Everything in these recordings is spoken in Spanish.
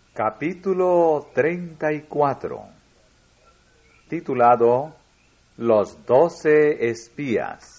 Capítulo 34, titulado Los 12 espías.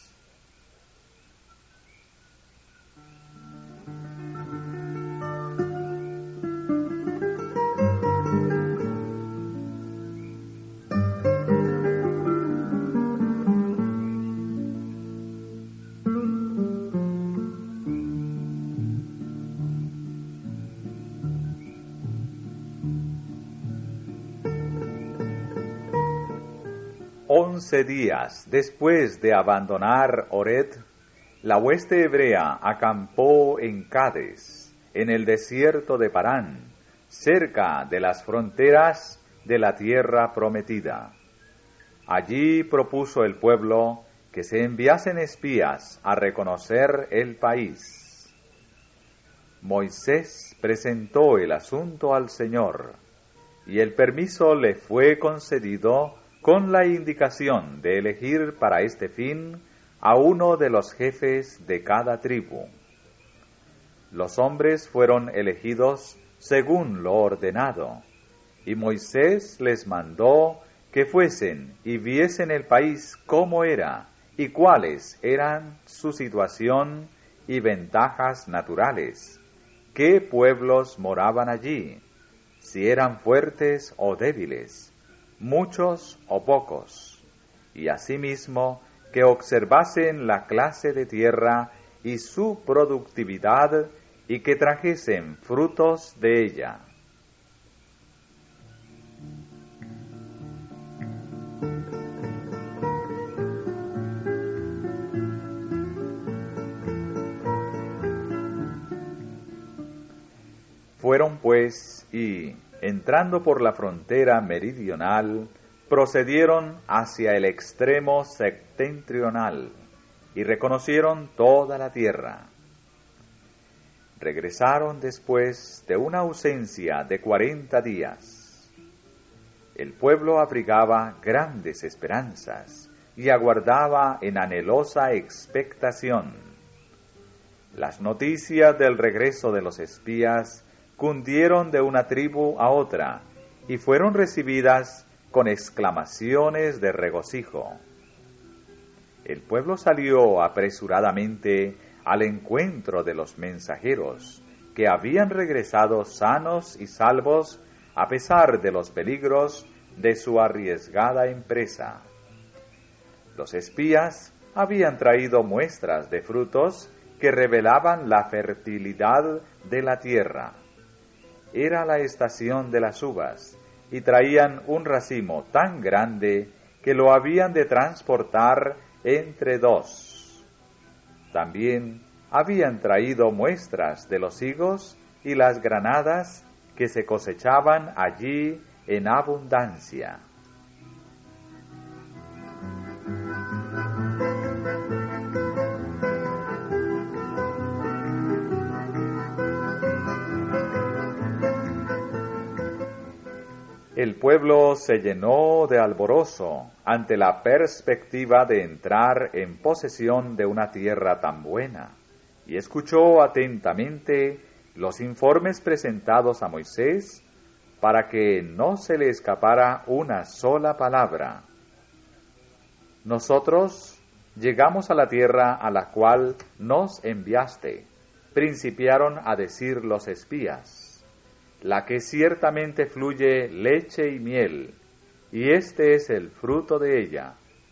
Once días después de abandonar Oret, la hueste hebrea acampó en Cades, en el desierto de Parán, cerca de las fronteras de la tierra prometida. Allí propuso el pueblo que se enviasen espías a reconocer el país. Moisés presentó el asunto al Señor, y el permiso le fue concedido con la indicación de elegir para este fin a uno de los jefes de cada tribu. Los hombres fueron elegidos según lo ordenado, y Moisés les mandó que fuesen y viesen el país cómo era y cuáles eran su situación y ventajas naturales, qué pueblos moraban allí, si eran fuertes o débiles, muchos o pocos, y asimismo que observasen la clase de tierra y su productividad y que trajesen frutos de ella. Fueron pues y, entrando por la frontera meridional, procedieron hacia el extremo septentrional y reconocieron toda la tierra. Regresaron después de una ausencia de 40 días. El pueblo abrigaba grandes esperanzas y aguardaba en anhelosa expectación. Las noticias del regreso de los espías cundieron de una tribu a otra y fueron recibidas con exclamaciones de regocijo. El pueblo salió apresuradamente al encuentro de los mensajeros, que habían regresado sanos y salvos a pesar de los peligros de su arriesgada empresa. Los espías habían traído muestras de frutos que revelaban la fertilidad de la tierra. Era la estación de las uvas, y traían un racimo tan grande que lo habían de transportar entre dos. También habían traído muestras de los higos y las granadas que se cosechaban allí en abundancia. El pueblo se llenó de alborozo ante la perspectiva de entrar en posesión de una tierra tan buena, y escuchó atentamente los informes presentados a Moisés para que no se le escapara una sola palabra. Nosotros llegamos a la tierra a la cual nos enviaste, principiaron a decir los espías, la que ciertamente fluye leche y miel, y este es el fruto de ella.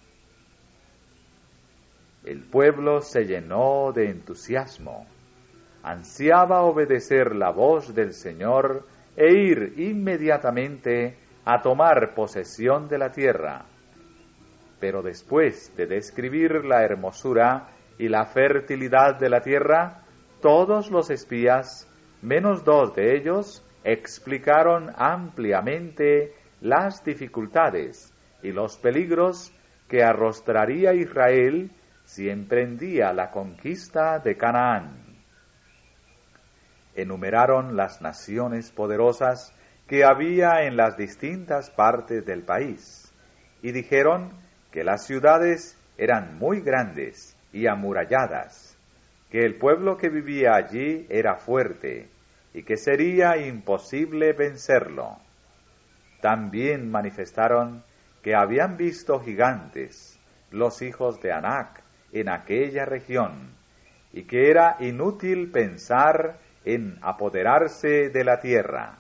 El pueblo se llenó de entusiasmo, ansiaba obedecer la voz del Señor e ir inmediatamente a tomar posesión de la tierra. Pero después de describir la hermosura y la fertilidad de la tierra, todos los espías, menos 2 de ellos, explicaron ampliamente las dificultades y los peligros que arrostraría Israel si emprendía la conquista de Canaán. Enumeraron las naciones poderosas que había en las distintas partes del país, y dijeron que las ciudades eran muy grandes y amuralladas, que el pueblo que vivía allí era fuerte, y que sería imposible vencerlo. También manifestaron que habían visto gigantes, los hijos de Anac, en aquella región, y que era inútil pensar en apoderarse de la tierra.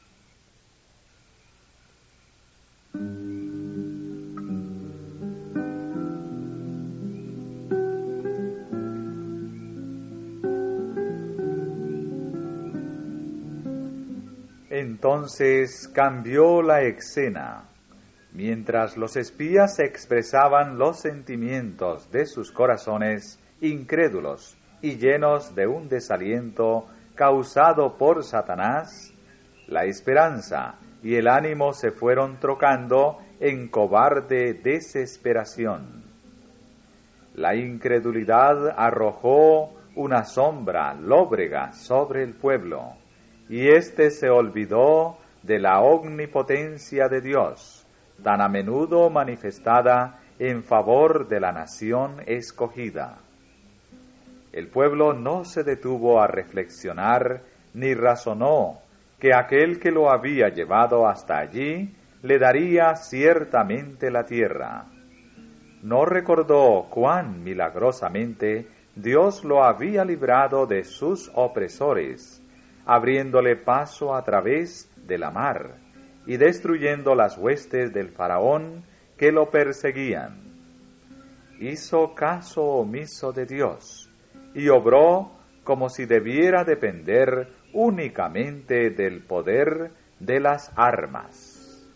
Entonces cambió la escena. Mientras los espías expresaban los sentimientos de sus corazones incrédulos y llenos de un desaliento causado por Satanás, la esperanza y el ánimo se fueron trocando en cobarde desesperación. La incredulidad arrojó una sombra lóbrega sobre el pueblo, y éste se olvidó de la omnipotencia de Dios, tan a menudo manifestada en favor de la nación escogida. El pueblo no se detuvo a reflexionar ni razonó que aquel que lo había llevado hasta allí le daría ciertamente la tierra. No recordó cuán milagrosamente Dios lo había librado de sus opresores, abriéndole paso a través de la mar y destruyendo las huestes del faraón que lo perseguían. Hizo caso omiso de Dios y obró como si debiera depender únicamente del poder de las armas.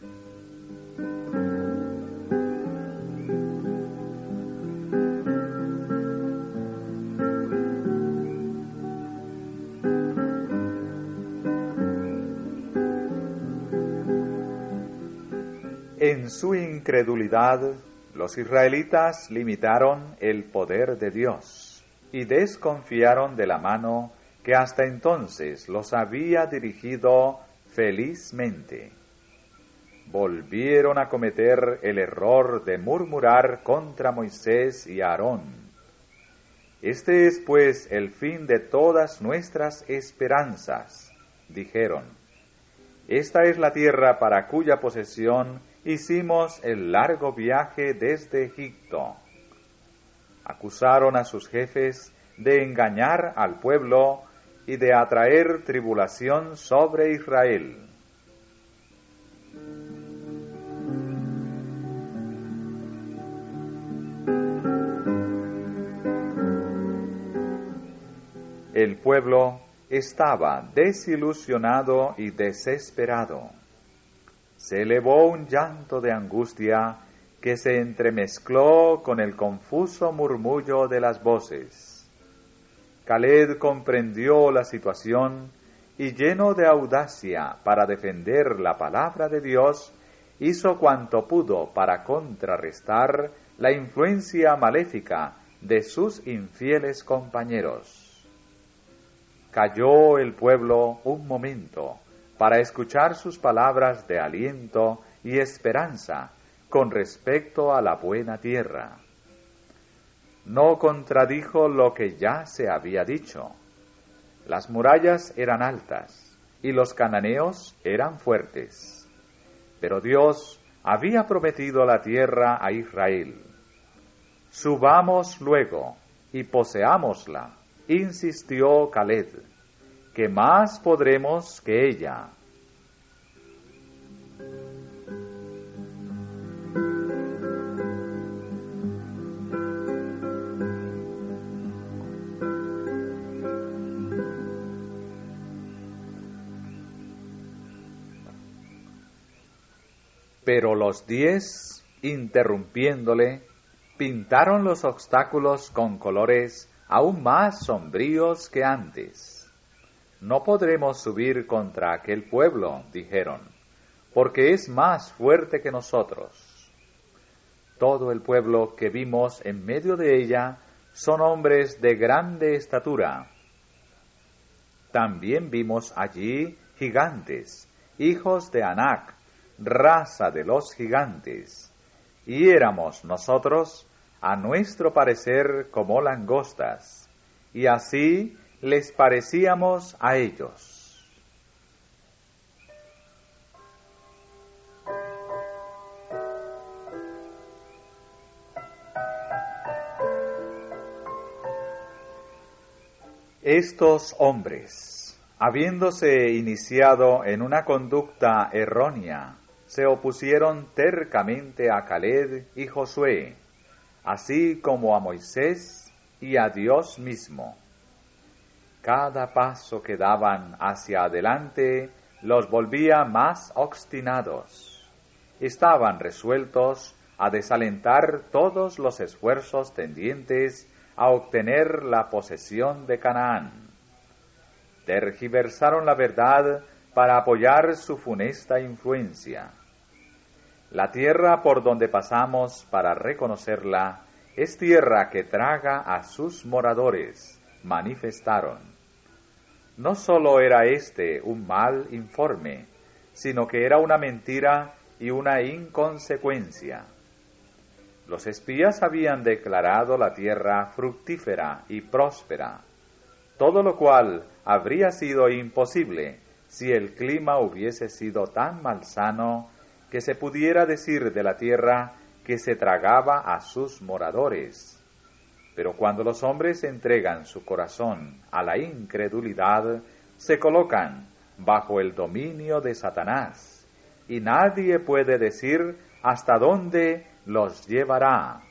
En su incredulidad, los israelitas limitaron el poder de Dios y desconfiaron de la mano que hasta entonces los había dirigido felizmente. Volvieron a cometer el error de murmurar contra Moisés y Aarón. Este es pues el fin de todas nuestras esperanzas, dijeron. Esta es la tierra para cuya posesión hicimos el largo viaje desde Egipto. Acusaron a sus jefes de engañar al pueblo y de atraer tribulación sobre Israel. El pueblo estaba desilusionado y desesperado. Se elevó un llanto de angustia que se entremezcló con el confuso murmullo de las voces. Caleb comprendió la situación y, lleno de audacia para defender la palabra de Dios, hizo cuanto pudo para contrarrestar la influencia maléfica de sus infieles compañeros. Calló el pueblo un momento para escuchar sus palabras de aliento y esperanza con respecto a la buena tierra. No contradijo lo que ya se había dicho. Las murallas eran altas y los cananeos eran fuertes, pero Dios había prometido la tierra a Israel. Subamos luego y poseámosla, insistió Caleb, que más podremos que ella. Pero los 10, interrumpiéndole, pintaron los obstáculos con colores aún más sombríos que antes. No podremos subir contra aquel pueblo, dijeron, porque es más fuerte que nosotros. Todo el pueblo que vimos en medio de ella son hombres de grande estatura. También vimos allí gigantes, hijos de Anac, raza de los gigantes, y éramos nosotros, a nuestro parecer, como langostas, y así les parecíamos a ellos. Estos hombres, habiéndose iniciado en una conducta errónea, se opusieron tercamente a Caleb y Josué, así como a Moisés y a Dios mismo. Cada paso que daban hacia adelante los volvía más obstinados. Estaban resueltos a desalentar todos los esfuerzos tendientes a obtener la posesión de Canaán. Tergiversaron la verdad para apoyar su funesta influencia. La tierra por donde pasamos para reconocerla es tierra que traga a sus moradores, manifestaron. No sólo era este un mal informe, sino que era una mentira y una inconsecuencia. Los espías habían declarado la tierra fructífera y próspera, todo lo cual habría sido imposible si el clima hubiese sido tan malsano que se pudiera decir de la tierra que se tragaba a sus moradores. Pero cuando los hombres entregan su corazón a la incredulidad, se colocan bajo el dominio de Satanás, y nadie puede decir hasta dónde los llevará.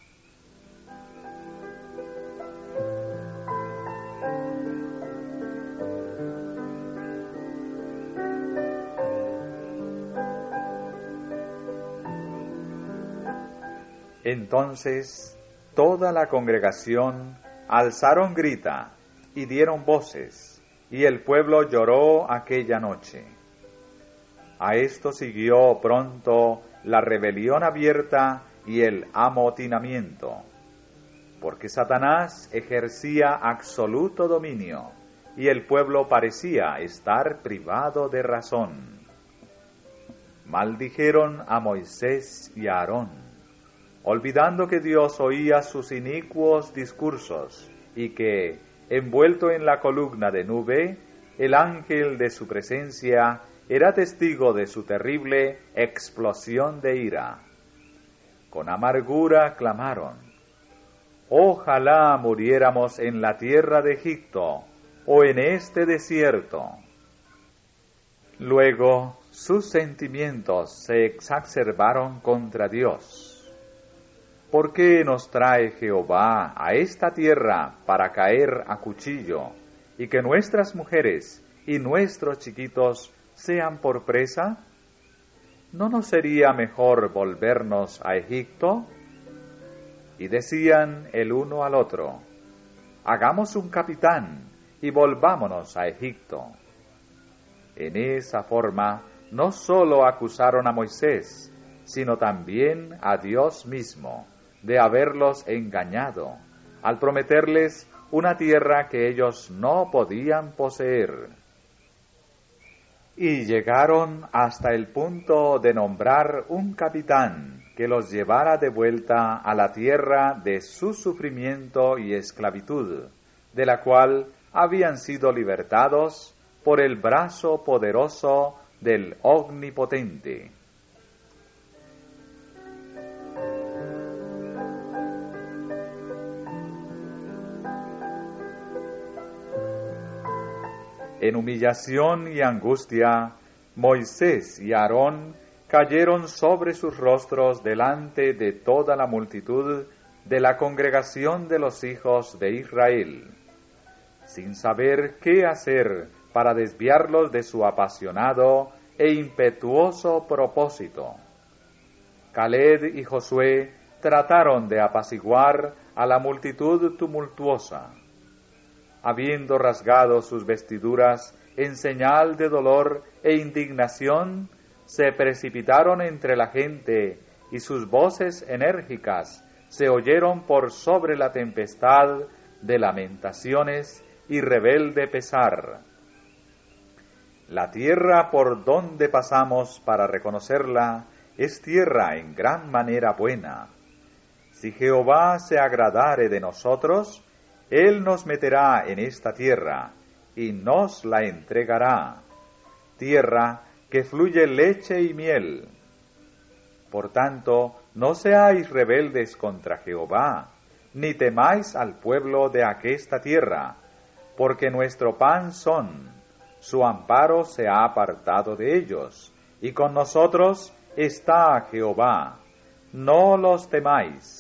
Entonces toda la congregación alzaron grita y dieron voces, y el pueblo lloró aquella noche. A esto siguió pronto la rebelión abierta y el amotinamiento, porque Satanás ejercía absoluto dominio, y el pueblo parecía estar privado de razón. Maldijeron a Moisés y a Aarón, olvidando que Dios oía sus inicuos discursos, y que, envuelto en la columna de nube, el ángel de su presencia era testigo de su terrible explosión de ira. Con amargura clamaron: «Ojalá muriéramos en la tierra de Egipto, o en este desierto». Luego sus sentimientos se exacerbaron contra Dios. ¿Por qué nos trae Jehová a esta tierra para caer a cuchillo, y que nuestras mujeres y nuestros chiquitos sean por presa? ¿No nos sería mejor volvernos a Egipto? Y decían el uno al otro: «Hagamos un capitán y volvámonos a Egipto». En esa forma no sólo acusaron a Moisés, sino también a Dios mismo de haberlos engañado, al prometerles una tierra que ellos no podían poseer. Y llegaron hasta el punto de nombrar un capitán que los llevara de vuelta a la tierra de su sufrimiento y esclavitud, de la cual habían sido libertados por el brazo poderoso del Omnipotente. En humillación y angustia, Moisés y Aarón cayeron sobre sus rostros delante de toda la multitud de la congregación de los hijos de Israel, sin saber qué hacer para desviarlos de su apasionado e impetuoso propósito. Caleb y Josué trataron de apaciguar a la multitud tumultuosa. Habiendo rasgado sus vestiduras en señal de dolor e indignación, se precipitaron entre la gente, y sus voces enérgicas se oyeron por sobre la tempestad de lamentaciones y rebelde pesar. La tierra por donde pasamos para reconocerla es tierra en gran manera buena. Si Jehová se agradare de nosotros, Él nos meterá en esta tierra y nos la entregará, tierra que fluye leche y miel. Por tanto, no seáis rebeldes contra Jehová, ni temáis al pueblo de aquesta tierra, porque nuestro pan son. Su amparo se ha apartado de ellos, y con nosotros está Jehová. No los temáis.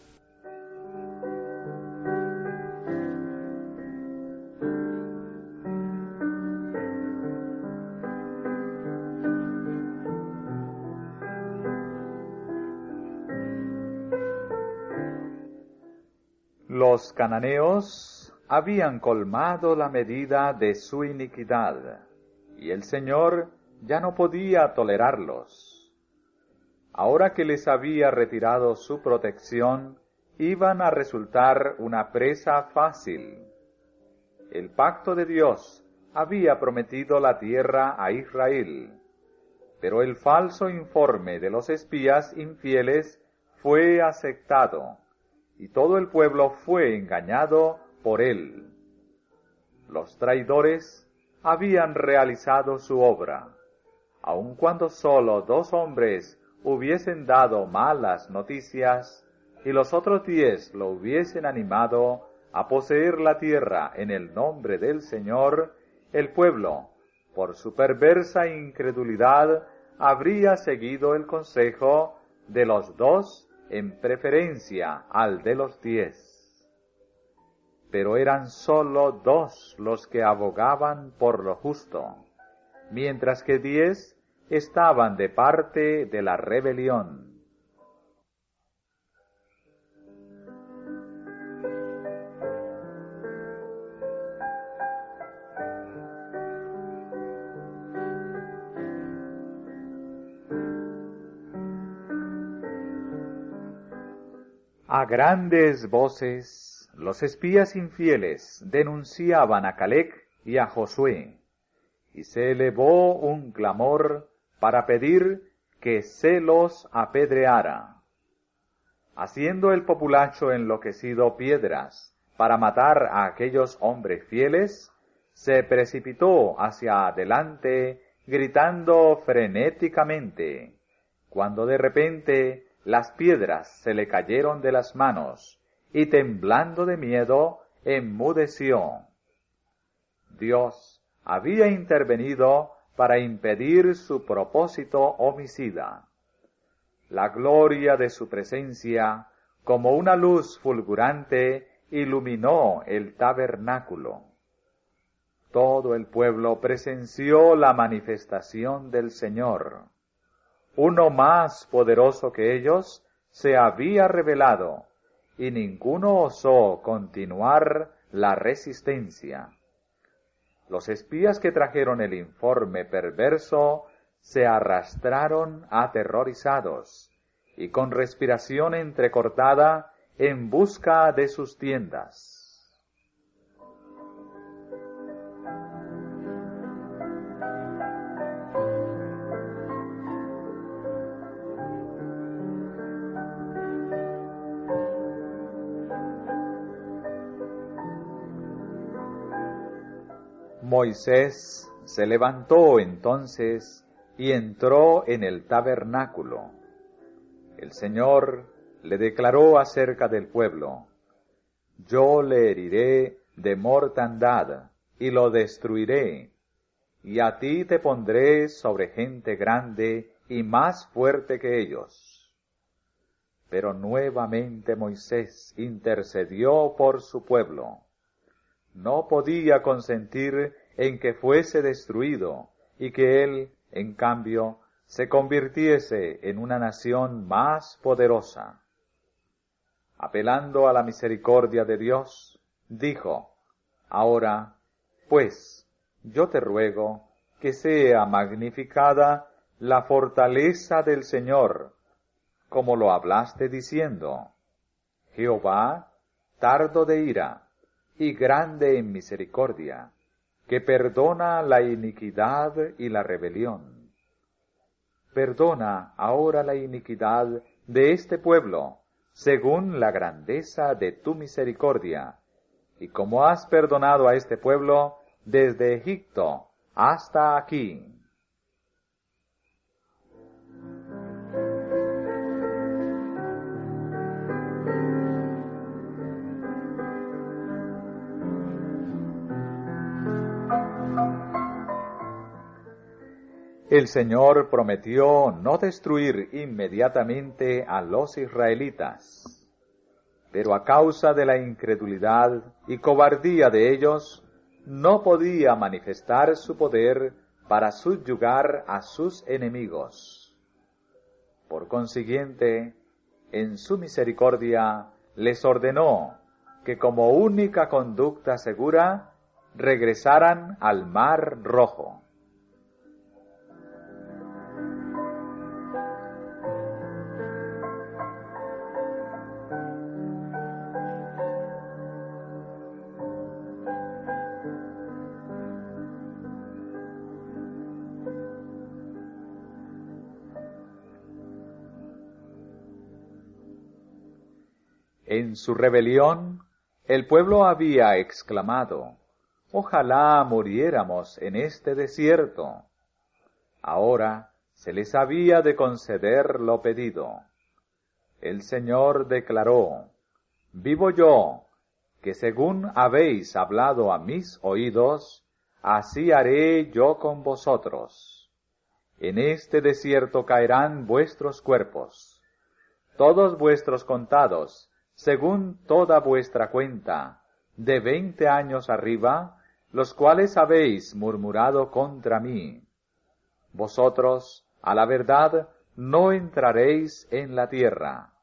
Los cananeos habían colmado la medida de su iniquidad, y el Señor ya no podía tolerarlos. Ahora que les había retirado su protección, iban a resultar una presa fácil. El pacto de Dios había prometido la tierra a Israel, pero el falso informe de los espías infieles fue aceptado, y todo el pueblo fue engañado por él. Los traidores habían realizado su obra, aun cuando sólo 2 hombres hubiesen dado malas noticias, y los otros 10 lo hubiesen animado a poseer la tierra en el nombre del Señor, el pueblo, por su perversa incredulidad, habría seguido el consejo de los 2 en preferencia al de los 10. Pero eran sólo 2 los que abogaban por lo justo, mientras que 10 estaban de parte de la rebelión. A grandes voces, los espías infieles denunciaban a Caleb y a Josué, y se elevó un clamor para pedir que se los apedreara. Haciendo el populacho enloquecido piedras para matar a aquellos hombres fieles, se precipitó hacia adelante gritando frenéticamente, cuando de repente las piedras se le cayeron de las manos, y temblando de miedo, enmudeció. Dios había intervenido para impedir su propósito homicida. La gloria de su presencia, como una luz fulgurante, iluminó el tabernáculo. Todo el pueblo presenció la manifestación del Señor. Uno más poderoso que ellos se había revelado, y ninguno osó continuar la resistencia. Los espías que trajeron el informe perverso se arrastraron aterrorizados, y con respiración entrecortada en busca de sus tiendas. Moisés se levantó entonces y entró en el tabernáculo. El Señor le declaró acerca del pueblo: yo le heriré de mortandad y lo destruiré, y a ti te pondré sobre gente grande y más fuerte que ellos. Pero nuevamente Moisés intercedió por su pueblo. No podía consentir en que fuese destruido y que él, en cambio, se convirtiese en una nación más poderosa. Apelando a la misericordia de Dios, dijo: ahora, pues, yo te ruego que sea magnificada la fortaleza del Señor, como lo hablaste diciendo: Jehová, tardo de ira y grande en misericordia, que perdona la iniquidad y la rebelión. Perdona ahora la iniquidad de este pueblo, según la grandeza de tu misericordia, y como has perdonado a este pueblo desde Egipto hasta aquí. El Señor prometió no destruir inmediatamente a los israelitas, pero a causa de la incredulidad y cobardía de ellos, no podía manifestar su poder para subyugar a sus enemigos. Por consiguiente, en su misericordia les ordenó que como única conducta segura regresaran al Mar Rojo. En su rebelión, el pueblo había exclamado: «Ojalá muriéramos en este desierto». Ahora se les había de conceder lo pedido. El Señor declaró: «Vivo yo, que según habéis hablado a mis oídos, así haré yo con vosotros. En este desierto caerán vuestros cuerpos, todos vuestros contados, según toda vuestra cuenta, de 20 años arriba, los cuales habéis murmurado contra mí. Vosotros, a la verdad, no entraréis en la tierra.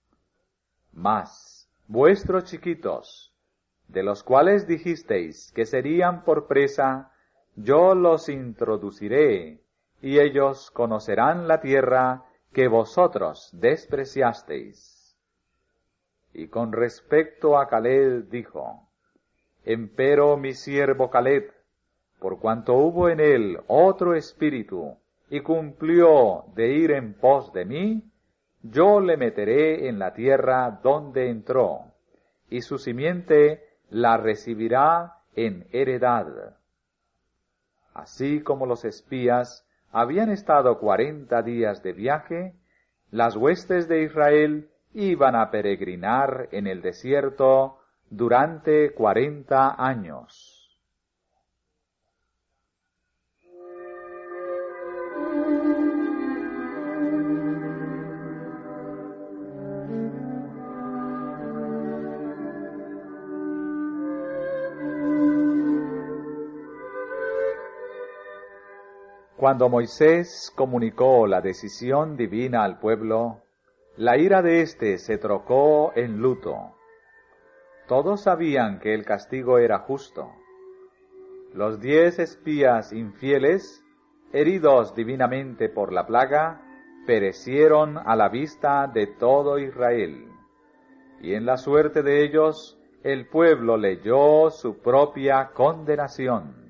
Mas, vuestros chiquitos, de los cuales dijisteis que serían por presa, yo los introduciré, y ellos conocerán la tierra que vosotros despreciasteis». Y con respecto a Caleb dijo: «Empero mi siervo Caleb, por cuanto hubo en él otro espíritu, y cumplió de ir en pos de mí, yo le meteré en la tierra donde entró, y su simiente la recibirá en heredad». Así como los espías habían estado 40 días de viaje, las huestes de Israel iban a peregrinar en el desierto durante 40 años. Cuando Moisés comunicó la decisión divina al pueblo, la ira de éste se trocó en luto. Todos sabían que el castigo era justo. Los 10 espías infieles, heridos divinamente por la plaga, perecieron a la vista de todo Israel. Y en la suerte de ellos, el pueblo leyó su propia condenación.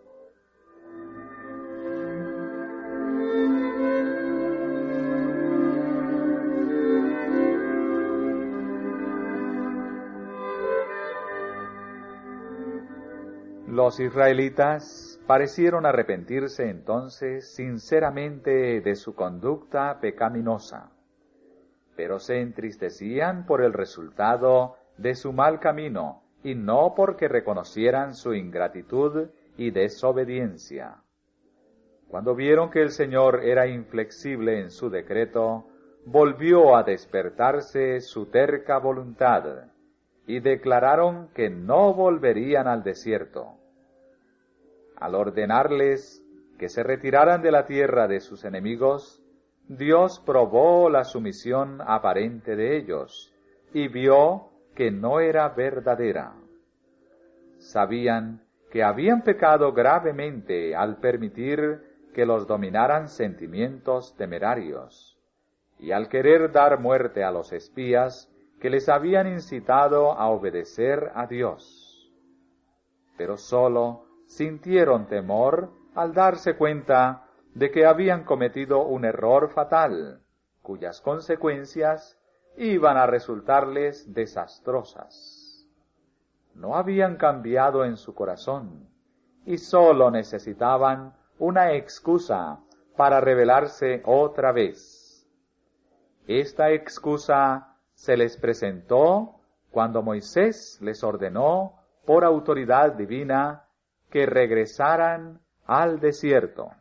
Los israelitas parecieron arrepentirse entonces sinceramente de su conducta pecaminosa, pero se entristecían por el resultado de su mal camino y no porque reconocieran su ingratitud y desobediencia. Cuando vieron que el Señor era inflexible en su decreto, volvió a despertarse su terca voluntad y declararon que no volverían al desierto. Al ordenarles que se retiraran de la tierra de sus enemigos, Dios probó la sumisión aparente de ellos y vio que no era verdadera. Sabían que habían pecado gravemente al permitir que los dominaran sentimientos temerarios y al querer dar muerte a los espías que les habían incitado a obedecer a Dios. Pero sólo sintieron temor al darse cuenta de que habían cometido un error fatal, cuyas consecuencias iban a resultarles desastrosas. No habían cambiado en su corazón y sólo necesitaban una excusa para rebelarse otra vez. Esta excusa se les presentó cuando Moisés les ordenó, por autoridad divina, que regresaran al desierto.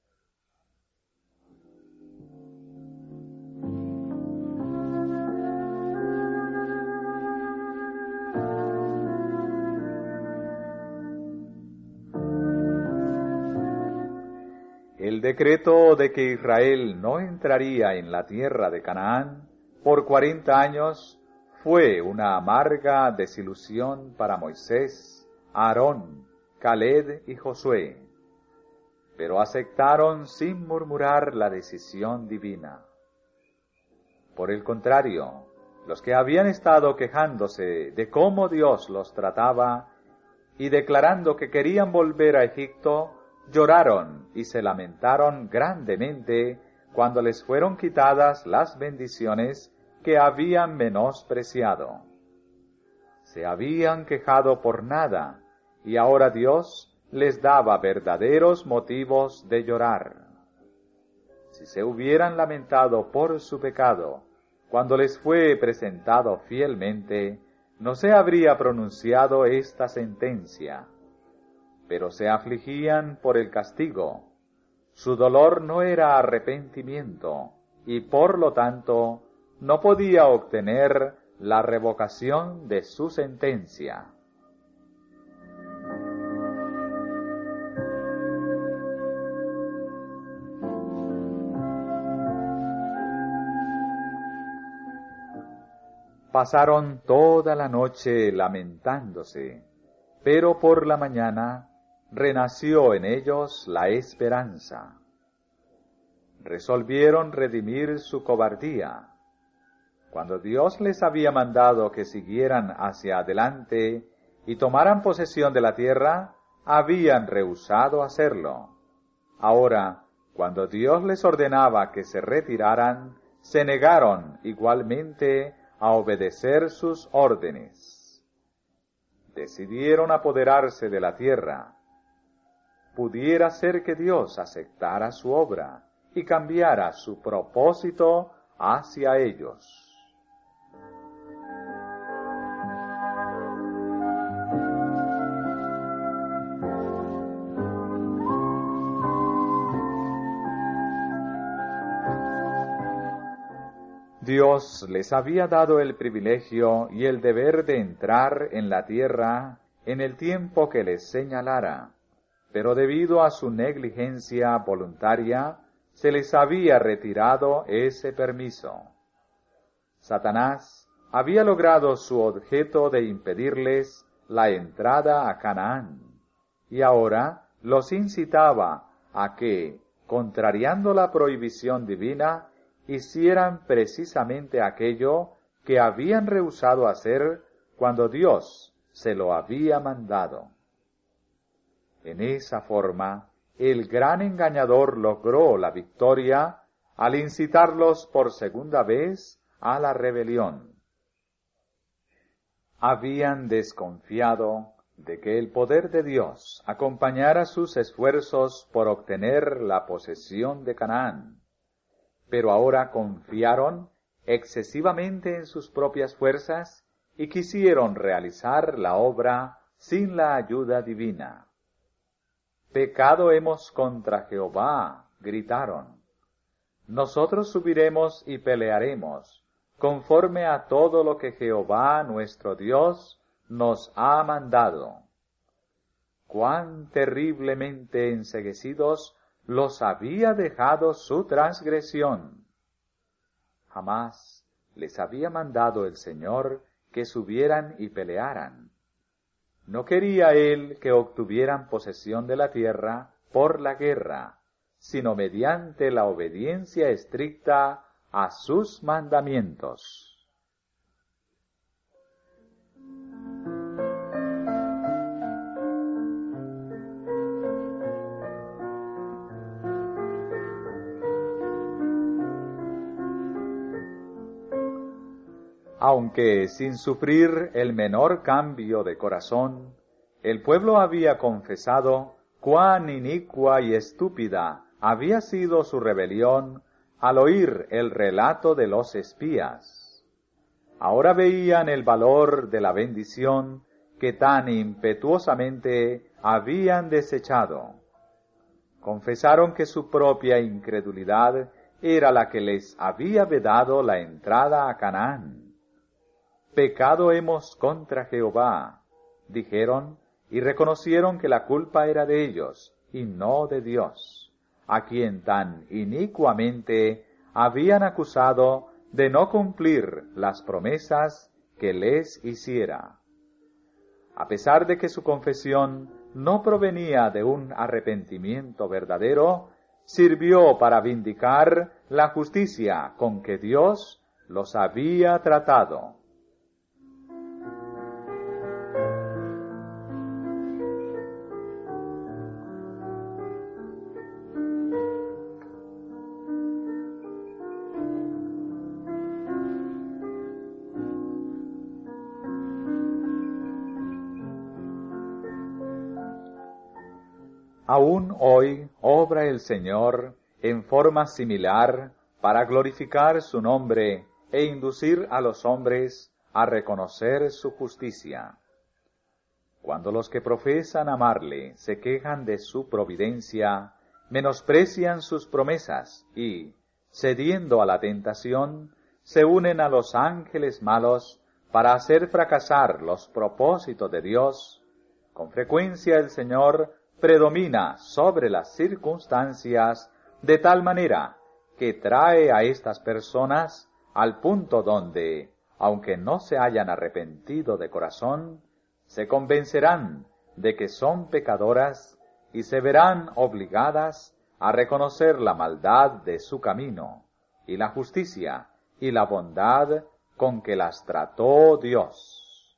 El decreto de que Israel no entraría en la tierra de Canaán por 40 años fue una amarga desilusión para Moisés, Aarón, Caleb y Josué, pero aceptaron sin murmurar la decisión divina. Por el contrario, los que habían estado quejándose de cómo Dios los trataba y declarando que querían volver a Egipto, lloraron y se lamentaron grandemente cuando les fueron quitadas las bendiciones que habían menospreciado. Se habían quejado por nada, y ahora Dios les daba verdaderos motivos de llorar. Si se hubieran lamentado por su pecado, cuando les fue presentado fielmente, no se habría pronunciado esta sentencia. Pero se afligían por el castigo. Su dolor no era arrepentimiento, y por lo tanto no podía obtener la revocación de su sentencia. Pasaron toda la noche lamentándose, pero por la mañana renació en ellos la esperanza. Resolvieron redimir su cobardía. Cuando Dios les había mandado que siguieran hacia adelante y tomaran posesión de la tierra, habían rehusado hacerlo. Ahora, cuando Dios les ordenaba que se retiraran, se negaron igualmente a obedecer sus órdenes. Decidieron apoderarse de la tierra. Pudiera ser que Dios aceptara su obra y cambiara su propósito hacia ellos. Dios les había dado el privilegio y el deber de entrar en la tierra en el tiempo que les señalara, pero debido a su negligencia voluntaria, se les había retirado ese permiso. Satanás había logrado su objeto de impedirles la entrada a Canaán, y ahora los incitaba a que, contrariando la prohibición divina, hicieran precisamente aquello que habían rehusado hacer cuando Dios se lo había mandado. En esa forma, el gran engañador logró la victoria al incitarlos por segunda vez a la rebelión. Habían desconfiado de que el poder de Dios acompañara sus esfuerzos por obtener la posesión de Canaán, pero ahora confiaron excesivamente en sus propias fuerzas y quisieron realizar la obra sin la ayuda divina. Pecado hemos contra Jehová, gritaron. Nosotros subiremos y pelearemos, conforme a todo lo que Jehová nuestro Dios nos ha mandado. Cuán terriblemente enceguecidos los había dejado su transgresión. Jamás les había mandado el Señor que subieran y pelearan. No quería Él que obtuvieran posesión de la tierra por la guerra, sino mediante la obediencia estricta a sus mandamientos. Aunque sin sufrir el menor cambio de corazón, el pueblo había confesado cuán inicua y estúpida había sido su rebelión al oír el relato de los espías. Ahora veían el valor de la bendición que tan impetuosamente habían desechado. Confesaron que su propia incredulidad era la que les había vedado la entrada a Canaán. Pecado hemos contra Jehová, dijeron, y reconocieron que la culpa era de ellos, y no de Dios, a quien tan inicuamente habían acusado de no cumplir las promesas que les hiciera. A pesar de que su confesión no provenía de un arrepentimiento verdadero, sirvió para vindicar la justicia con que Dios los había tratado. Aún hoy obra el Señor en forma similar para glorificar su nombre e inducir a los hombres a reconocer su justicia. Cuando los que profesan amarle se quejan de su providencia, menosprecian sus promesas y, cediendo a la tentación, se unen a los ángeles malos para hacer fracasar los propósitos de Dios, con frecuencia el Señor predomina sobre las circunstancias de tal manera que trae a estas personas al punto donde, aunque no se hayan arrepentido de corazón, se convencerán de que son pecadoras y se verán obligadas a reconocer la maldad de su camino y la justicia y la bondad con que las trató Dios.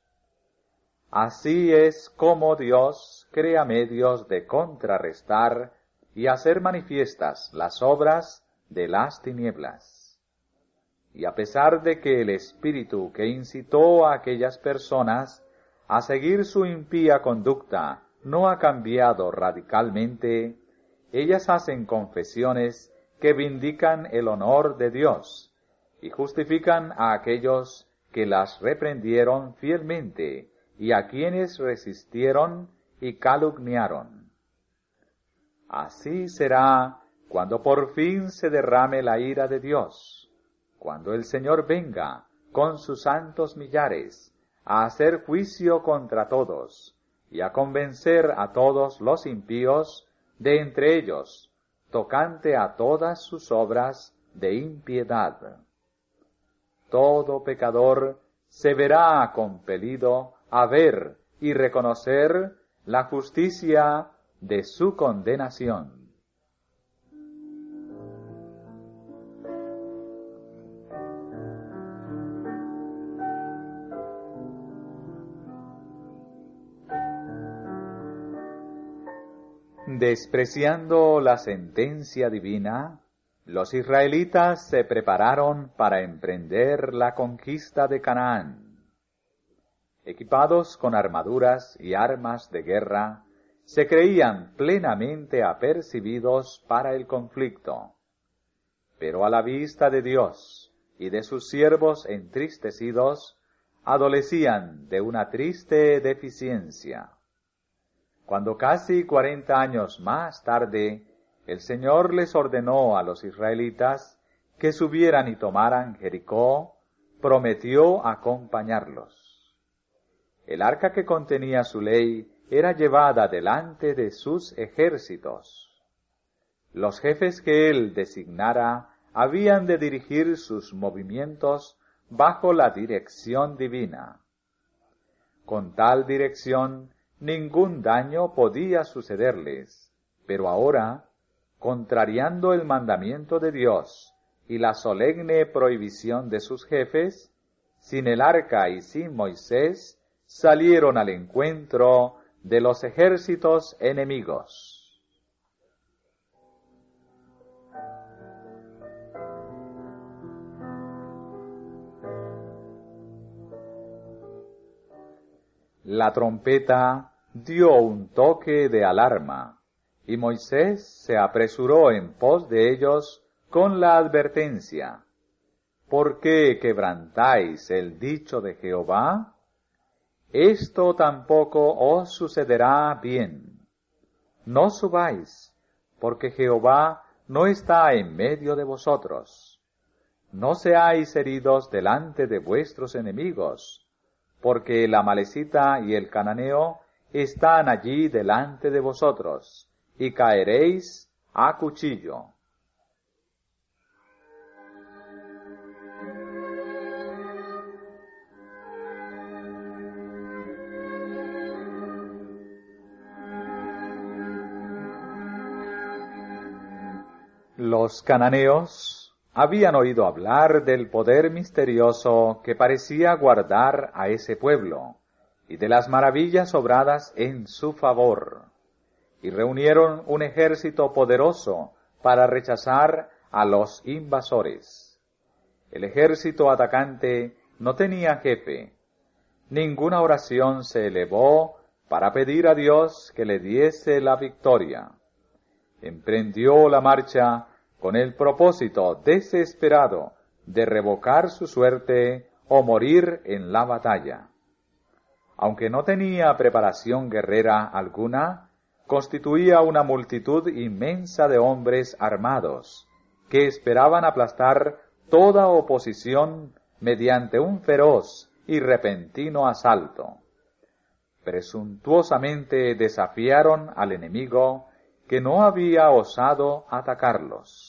Así es como Dios crea medios de contrarrestar y hacer manifiestas las obras de las tinieblas. Y a pesar de que el espíritu que incitó a aquellas personas a seguir su impía conducta no ha cambiado radicalmente, ellas hacen confesiones que vindican el honor de Dios y justifican a aquellos que las reprendieron fielmente y a quienes resistieron y calumniaron. Así será cuando por fin se derrame la ira de Dios, cuando el Señor venga con sus santos millares a hacer juicio contra todos y a convencer a todos los impíos de entre ellos, tocante a todas sus obras de impiedad. Todo pecador se verá compelido a ver y reconocer la justicia de su condenación. Despreciando la sentencia divina, los israelitas se prepararon para emprender la conquista de Canaán. Equipados con armaduras y armas de guerra, se creían plenamente apercibidos para el conflicto. Pero a la vista de Dios y de sus siervos entristecidos, adolecían de una triste deficiencia. Cuando casi 40 años más tarde, el Señor les ordenó a los israelitas que subieran y tomaran Jericó, prometió acompañarlos. El arca que contenía su ley era llevada delante de sus ejércitos. Los jefes que él designara habían de dirigir sus movimientos bajo la dirección divina. Con tal dirección, ningún daño podía sucederles, pero ahora, contrariando el mandamiento de Dios y la solemne prohibición de sus jefes, sin el arca y sin Moisés, salieron al encuentro de los ejércitos enemigos. La trompeta dio un toque de alarma, y Moisés se apresuró en pos de ellos con la advertencia: ¿Por qué quebrantáis el dicho de Jehová? esto tampoco os sucederá bien. No subáis, porque Jehová no está en medio de vosotros. No seáis heridos delante de vuestros enemigos, porque el amalecita y el cananeo están allí delante de vosotros, y caeréis a cuchillo. Los cananeos habían oído hablar del poder misterioso que parecía guardar a ese pueblo, y de las maravillas obradas en su favor, y reunieron un ejército poderoso para rechazar a los invasores. El ejército atacante no tenía jefe. Ninguna oración se elevó para pedir a Dios que le diese la victoria. Emprendió la marcha con el propósito desesperado de revocar su suerte o morir en la batalla. Aunque no tenía preparación guerrera alguna, constituía una multitud inmensa de hombres armados, que esperaban aplastar toda oposición mediante un feroz y repentino asalto. Presuntuosamente desafiaron al enemigo, que no había osado atacarlos.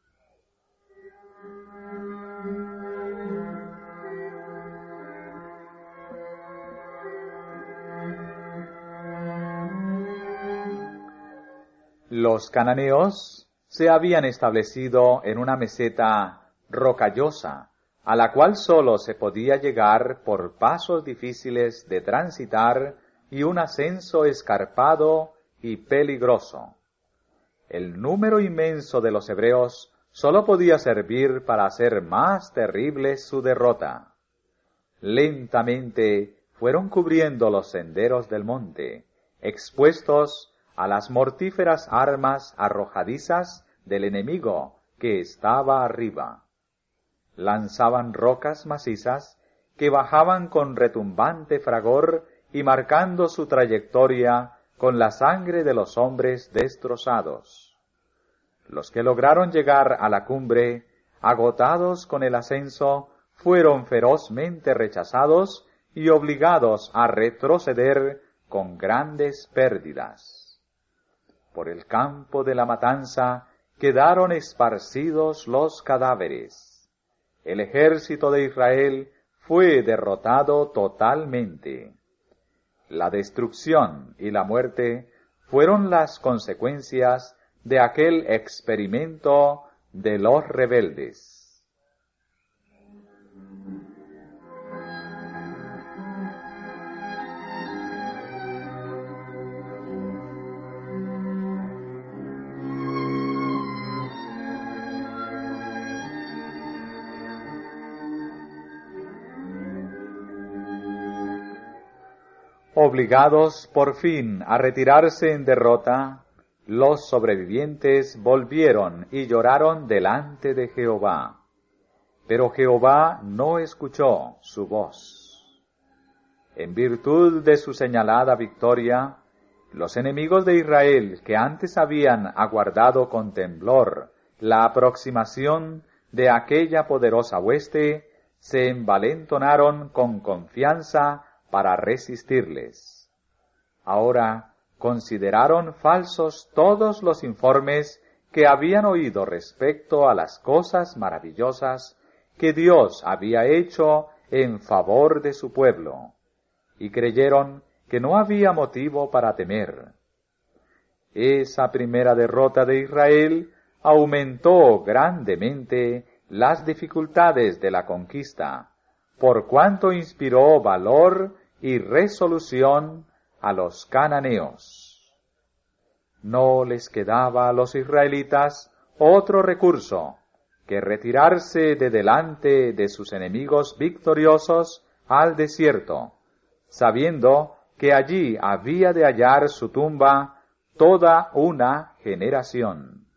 Los cananeos se habían establecido en una meseta rocallosa, a la cual sólo se podía llegar por pasos difíciles de transitar y un ascenso escarpado y peligroso. El número inmenso de los hebreos sólo podía servir para hacer más terrible su derrota. Lentamente fueron cubriendo los senderos del monte, expuestos a las mortíferas armas arrojadizas del enemigo que estaba arriba. Lanzaban rocas macizas que bajaban con retumbante fragor y marcando su trayectoria con la sangre de los hombres destrozados. Los que lograron llegar a la cumbre, agotados con el ascenso, fueron ferozmente rechazados y obligados a retroceder con grandes pérdidas. Por el campo de la matanza quedaron esparcidos los cadáveres. El ejército de Israel fue derrotado totalmente. La destrucción y la muerte fueron las consecuencias de aquel experimento de los rebeldes. Obligados por fin a retirarse en derrota, los sobrevivientes volvieron y lloraron delante de Jehová. Pero Jehová no escuchó su voz. En virtud de su señalada victoria, los enemigos de Israel, que antes habían aguardado con temblor la aproximación de aquella poderosa hueste, se envalentonaron con confianza para resistirles. Ahora consideraron falsos todos los informes que habían oído respecto a las cosas maravillosas que Dios había hecho en favor de su pueblo, y creyeron que no había motivo para temer. Esa primera derrota de Israel aumentó grandemente las dificultades de la conquista, por cuanto inspiró valor y resolución a los cananeos. No les quedaba a los israelitas otro recurso que retirarse de delante de sus enemigos victoriosos al desierto, sabiendo que allí había de hallar su tumba toda una generación.